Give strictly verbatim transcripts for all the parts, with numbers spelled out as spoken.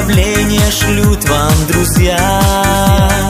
поздравления шлют вам друзья.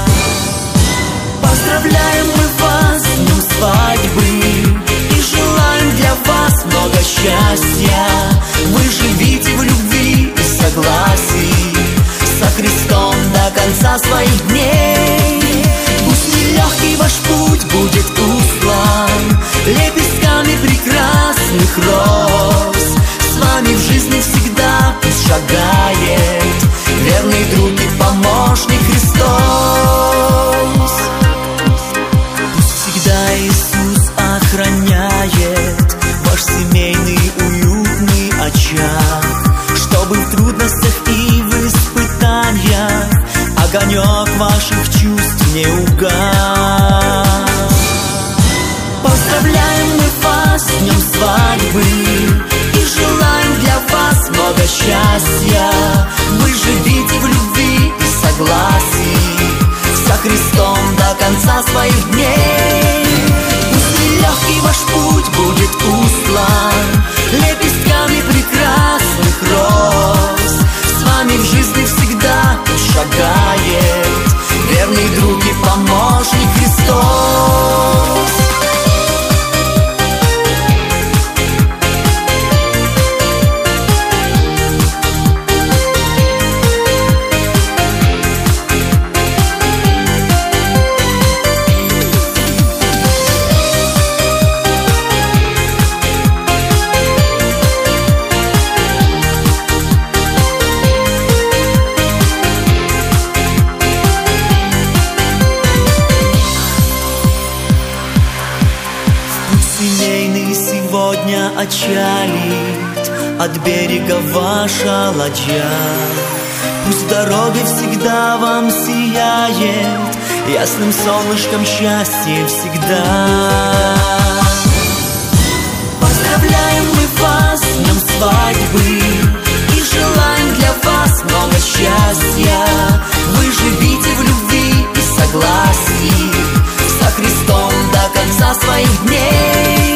Поздравляем мы вас с днем свадьбы и желаем для вас много счастья. Вы живите в любви и согласии со Христом до конца своих дней. Пусть нелегкий ваш путь будет устлан лепестками прекрасных роз. С вами в жизни всегда пусть шагает верный друг и помощник Христос. Пусть всегда Иисус охраняет ваш семейный уютный очаг, чтобы в трудностях и в испытаниях огонек ваших чувств не угас. Поздравляем мы вас с днем свадьбы и желаем для вас много счастья. Вы живите в любви и согласии со Христом до конца своих дней. Пусть нелегкий ваш путь будет устлан лепестками прекрасных роз. С вами в жизни всегда шагает верный друг и помощник Христос. Семейный сегодня отчалит от берега ваша ладья. Пусть дорога всегда вам сияет ясным солнышком счастья всегда. Поздравляем мы вас с днем свадьбы и желаем для вас много счастья. Вы живите в любви и согласии со Христом до конца своих дней.